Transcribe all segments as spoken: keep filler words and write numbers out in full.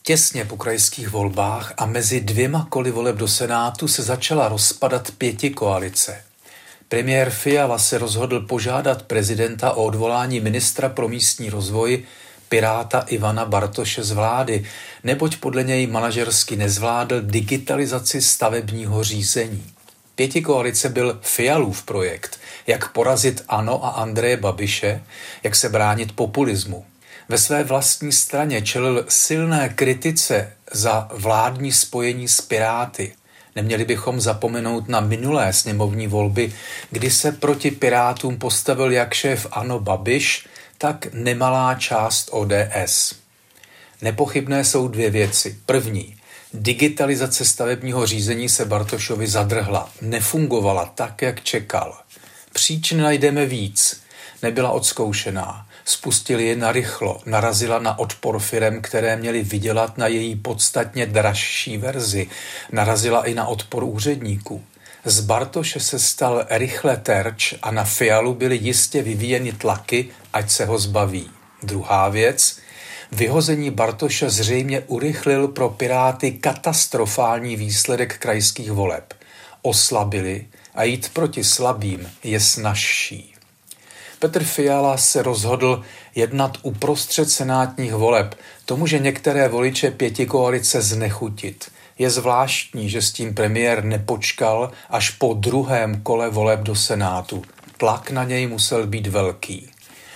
Těsně po krajských volbách a mezi dvěma koly voleb do Senátu se začala rozpadat pětikoalice. Premiér Fiala se rozhodl požádat prezidenta o odvolání ministra pro místní rozvoj Piráta Ivana Bartoše z vlády, neboť podle něj manažersky nezvládl digitalizaci stavebního řízení. Pětikoalice byl Fialův projekt, jak porazit ANO a Andreje Babiše, jak se bránit populismu. Ve své vlastní straně čelil silné kritice za vládní spojení s Piráty. Neměli bychom zapomenout na minulé sněmovní volby, kdy se proti Pirátům postavil jak šéf ANO Babiš, tak nemalá část O D S. Nepochybné jsou dvě věci. První, digitalizace stavebního řízení se Bartošovi zadrhla, nefungovala tak, jak čekal. Příčin najdeme víc, nebyla odzkoušená. Spustili je narychlo, narazila na odpor firem, které měly vydělat na její podstatně dražší verzi. Narazila i na odpor úředníků. Z Bartoše se stal rychle terč a na Fialu byly jistě vyvíjeny tlaky, ať se ho zbaví. Druhá věc, vyhození Bartoše zřejmě urychlil pro Piráty katastrofální výsledek krajských voleb. Oslabili a jít proti slabým je snazší. Petr Fiala se rozhodl jednat uprostřed senátních voleb. To může některé voliče pětikoalice znechutit. Je zvláštní, že s tím premiér nepočkal až po druhém kole voleb do Senátu. Tlak na něj musel být velký.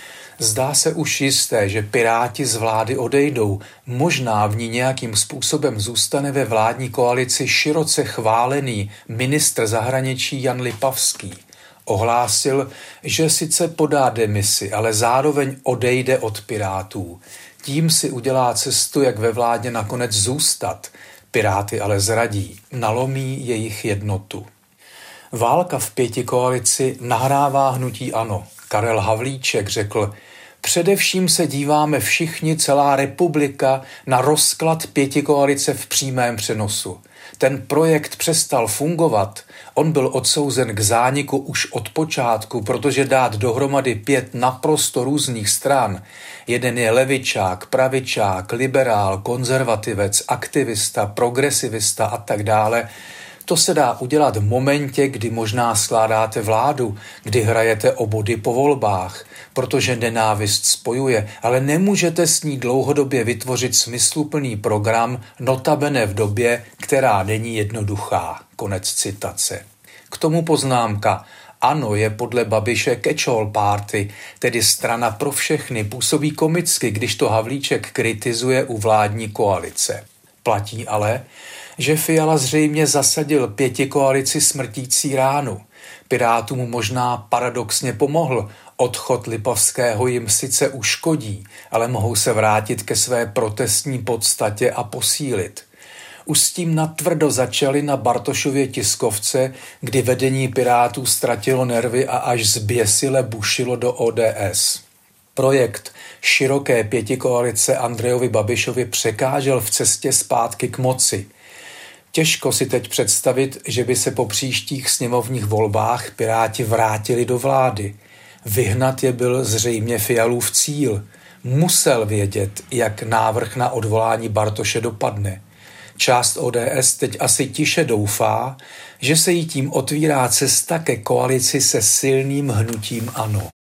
Zdá se už jisté, že Piráti z vlády odejdou. Možná v ní nějakým způsobem zůstane ve vládní koalici široce chválený ministr zahraničí Jan Lipavský. Ohlásil, že sice podá demisi, ale zároveň odejde od Pirátů. Tím si udělá cestu, jak ve vládě nakonec zůstat. Piráty ale zradí, nalomí jejich jednotu. Válka v pětikoalici nahrává hnutí ANO. Karel Havlíček řekl, především se díváme všichni, celá republika, na rozklad pětikoalice v přímém přenosu. Ten projekt přestal fungovat, on byl odsouzen k zániku už od počátku, protože dát dohromady pět naprosto různých stran, jeden je levičák, pravičák, liberál, konzervativec, aktivista, progresivista a tak dále, to se dá udělat v momentě, kdy možná skládáte vládu, kdy hrajete o body po volbách, protože nenávist spojuje, ale nemůžete s ní dlouhodobě vytvořit smysluplný program, notabene v době, která není jednoduchá. Konec citace. K tomu poznámka. ANO je podle Babiše catch-all party, tedy strana pro všechny, působí komicky, když to Havlíček kritizuje u vládní koalice. Platí ale, že Fiala zřejmě zasadil pětikoalici smrtící ránu. Pirátům možná paradoxně pomohl. Odchod Lipavského jim sice uškodí, ale mohou se vrátit ke své protestní podstatě a posílit. Už s tím natvrdo začali na Bartošově tiskovce, kdy vedení Pirátů ztratilo nervy a až zběsile bušilo do O D S. Projekt široké pětikoalice Andrejovi Babišovi překážel v cestě zpátky k moci. Těžko si teď představit, že by se po příštích sněmovních volbách Piráti vrátili do vlády. Vyhnat je byl zřejmě Fialův cíl. Musel vědět, jak návrh na odvolání Bartoše dopadne. Část O D S teď asi tiše doufá, že se jí tím otvírá cesta ke koalici se silným hnutím ANO.